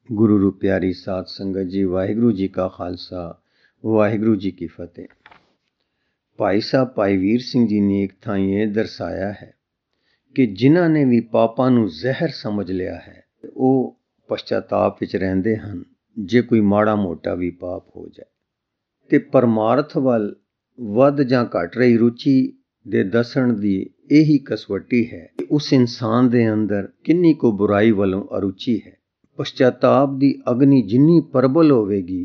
गुरु रू प्यारी साध संगत जी, वाहिगुरू जी का खालसा, वाहिगुरू जी की फतेह। भाई साहब भाई वीर सिंह जी ने एक थां ये दर्शाया है कि जिन्हां ने भी पापां नूं ਜ਼ਹਿਰ समझ लिया है ਉਹ ਪਛਤਾਪ ਵਿੱਚ ਰਹਿੰਦੇ ਹਨ ਜੇ ਕੋਈ ਮਾੜਾ ਮੋਟਾ ਵੀ ਪਾਪ ਹੋ ਜਾਏ। ਤੇ ਪਰਮਾਰਥ ਵੱਲ ਵੱਧ ਜਾਂ ਘਟ ਰਹੀ ਰੁਚੀ ਦੇ ਦੱਸਣ ਦੀ ਇਹੀ ਕਸਵੱਟੀ ਹੈ ਕਿ ਉਸ ਇਨਸਾਨ ਦੇ ਅੰਦਰ ਕਿੰਨੀ ਕੁ ਬੁਰਾਈ ਵੱਲੋਂ ਅਰੁਚੀ ਹੈ। ਪਛਤਾਪ ਦੀ ਅਗਨੀ ਜਿੰਨੀ ਪ੍ਰਬਲ ਹੋਵੇਗੀ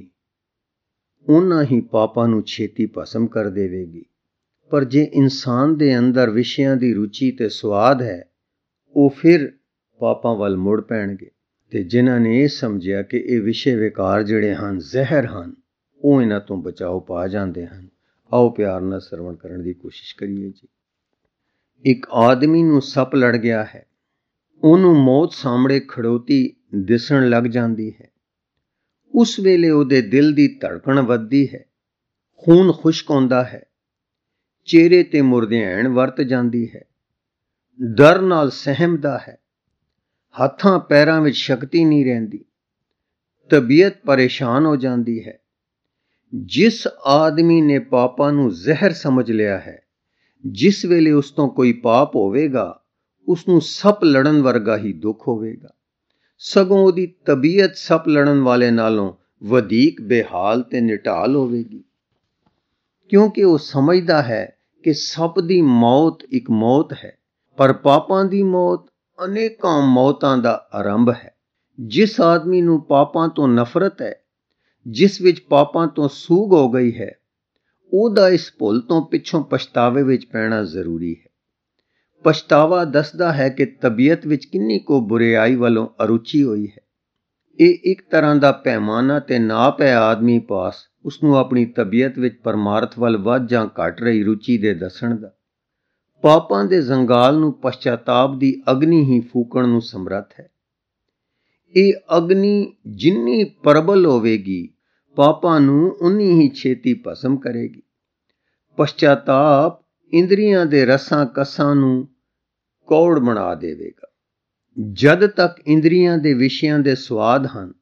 ਉਨਾ ਹੀ ਪਾਪਾਂ ਨੂੰ ਛੇਤੀ ਭਸਮ ਕਰ ਦੇਵੇਗੀ। ਪਰ ਜੇ ਇਨਸਾਨ ਦੇ ਅੰਦਰ ਵਿਸ਼ਿਆਂ ਦੀ ਰੁਚੀ ਤੇ ਸਵਾਦ ਹੈ ਉਹ ਫਿਰ ਪਾਪਾਂ ਵੱਲ ਮੁੜ ਪੈਣਗੇ। ਤੇ ਜਿਨ੍ਹਾਂ ਨੇ ਇਹ ਸਮਝਿਆ ਕਿ ਇਹ ਵਿਸ਼ੇ ਵਿਕਾਰ ਜਿਹੜੇ ਹਨ ਜ਼ਹਿਰ ਹਨ ਉਹ ਇਹਨਾਂ ਤੋਂ ਬਚਾਓ ਪਾ ਜਾਂਦੇ ਹਨ। ਆਓ ਪਿਆਰ ਨਾਲ ਸਰਵਣ ਕਰਨ ਦੀ ਕੋਸ਼ਿਸ਼ ਕਰੀਏ ਜੀ। ਇੱਕ ਆਦਮੀ ਨੂੰ ਸੱਪ ਲੜ ਗਿਆ ਹੈ। ਉਹਨੂੰ ਮੌਤ ਸਾਹਮਣੇ ਖੜੋਤੀ ਦਿਸਣ ਲੱਗ ਜਾਂਦੀ ਹੈ। ਉਸ ਵੇਲੇ ਉਹਦੇ ਦਿਲ ਦੀ ਧੜਕਣ ਵੱਧਦੀ ਹੈ, ਖੂਨ ਖੁਸ਼ਕ ਹੁੰਦਾ ਹੈ, ਚਿਹਰੇ ਤੇ ਮੁਰਝਾਣ ਵਰਤ ਜਾਂਦੀ ਹੈ, ਡਰ ਨਾਲ ਸਹਿਮਦਾ ਹੈ, ਹੱਥਾਂ ਪੈਰਾਂ ਵਿੱਚ ਸ਼ਕਤੀ ਨਹੀਂ ਰਹਿੰਦੀ, ਤਬੀਅਤ ਪਰੇਸ਼ਾਨ ਹੋ ਜਾਂਦੀ ਹੈ। ਜਿਸ ਆਦਮੀ ਨੇ ਪਾਪਾਂ ਨੂੰ ਜ਼ਹਿਰ ਸਮਝ ਲਿਆ ਹੈ, ਜਿਸ ਵੇਲੇ ਉਸ ਤੋਂ ਕੋਈ ਪਾਪ ਹੋਵੇਗਾ ਉਸ ਨੂੰ ਸੱਪ ਲੜਨ ਵਰਗਾ ਹੀ ਦੁੱਖ ਹੋਵੇਗਾ। ਸਗੋਂ ਉਹਦੀ ਤਬੀਅਤ ਸੱਪ ਲੜਨ ਵਾਲੇ ਨਾਲੋਂ ਵਧੇਕ ਬੇਹਾਲ ਤੇ ਨਿਢਾਲ ਹੋਵੇਗੀ, ਕਿਉਂਕਿ ਉਹ ਸਮਝਦਾ ਹੈ ਕਿ ਸੱਪ ਦੀ ਮੌਤ ਇੱਕ ਮੌਤ ਹੈ, ਪਰ ਪਾਪਾਂ ਦੀ ਮੌਤ ਅਨੇਕਾਂ ਮੌਤਾਂ ਦਾ ਆਰੰਭ ਹੈ। ਜਿਸ ਆਦਮੀ ਨੂੰ ਪਾਪਾਂ ਤੋਂ ਨਫ਼ਰਤ ਹੈ, ਜਿਸ ਵਿੱਚ ਪਾਪਾਂ ਤੋਂ ਸੂਗ ਹੋ ਗਈ ਹੈ, ਉਹਦਾ ਇਸ ਭੁੱਲ ਤੋਂ ਪਿੱਛੋਂ ਪਛਤਾਵੇ ਵਿੱਚ ਪੈਣਾ ਜ਼ਰੂਰੀ ਹੈ। ਪਛਤਾਵਾ ਦੱਸਦਾ ਹੈ ਕਿ ਤਬੀਅਤ ਵਿੱਚ ਕਿੰਨੀ ਕੁ ਬੁਰਿਆਈ ਵੱਲੋਂ ਅਰੁਚੀ ਹੋਈ ਹੈ। ਇਹ ਇੱਕ ਤਰ੍ਹਾਂ ਦਾ ਪੈਮਾਨਾ ਤੇ ਨਾਪ ਹੈ ਆਦਮੀ ਪਾਸ ਉਸਨੂੰ ਆਪਣੀ ਤਬੀਅਤ ਵਿੱਚ ਪਰਮਾਰਥ ਵੱਲ ਵੱਧ ਜਾਂ ਘਟ ਰਹੀ ਰੁਚੀ ਦੇ ਦੱਸਣ ਦਾ। ਪਾਪਾਂ ਦੇ ਜ਼ੰਗਾਲ ਨੂੰ ਪਛਤਾਪ ਦੀ ਅਗਨੀ ਹੀ ਫੂਕਣ ਨੂੰ ਸਮਰੱਥ ਹੈ। ਇਹ ਅਗਨੀ ਜਿੰਨੀ ਪ੍ਰਬਲ ਹੋਵੇਗੀ ਪਾਪਾਂ ਨੂੰ ਉਨੀ ਹੀ ਛੇਤੀ ਭਸਮ ਕਰੇਗੀ। ਪਛਤਾਪ ਇੰਦਰੀਆਂ ਦੇ ਰਸਾਂ ਕਸਾਂ ਨੂੰ ਕੌੜ ਬਣਾ ਦੇਵੇਗਾ। ਜਦ ਤੱਕ ਇੰਦਰੀਆਂ ਦੇ ਵਿਸ਼ਿਆਂ ਦੇ ਸਵਾਦ ਹਨ,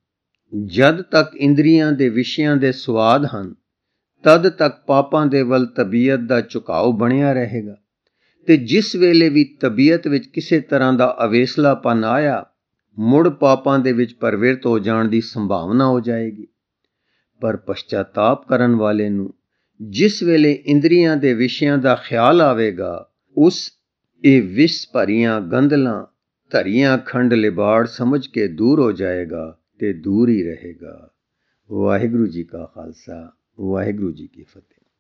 ਤਦ ਤੱਕ ਪਾਪਾਂ ਦੇ ਵੱਲ ਤਬੀਅਤ ਦਾ ਝੁਕਾਓ ਬਣਿਆ ਰਹੇਗਾ। ਤੇ ਜਿਸ ਵੇਲੇ ਵੀ ਤਬੀਅਤ ਵਿੱਚ ਕਿਸੇ ਤਰ੍ਹਾਂ ਦਾ ਅਵੇਸਲਾਪਨ ਆਇਆ, ਮੁੜ ਪਾਪਾਂ ਦੇ ਵਿੱਚ ਪ੍ਰਵਿਰਤ ਹੋ ਜਾਣ ਦੀ ਸੰਭਾਵਨਾ ਹੋ ਜਾਏਗੀ। ਪਰ ਪਛਤਾਪ ਕਰਨ ਵਾਲੇ ਨੂੰ ਜਿਸ ਵੇਲੇ ਇੰਦਰੀਆਂ ਦੇ ਵਿਸ਼ਿਆਂ ਦਾ ਖਿਆਲ ਆਵੇਗਾ, ਉਸ ਇਹ ਵਿਸ ਭਰੀਆਂ ਗੰਧਲਾਂ ਧਰੀਆਂ ਖੰਡ ਲਿਬਾੜ ਸਮਝ ਕੇ ਦੂਰ ਹੋ ਜਾਏਗਾ ਤੇ ਦੂਰ ਹੀ ਰਹੇਗਾ। ਵਾਹਿਗੁਰੂ ਜੀ ਕਾ ਖਾਲਸਾ, ਵਾਹਿਗੁਰੂ ਜੀ ਕੀ ਫਤਿਹ।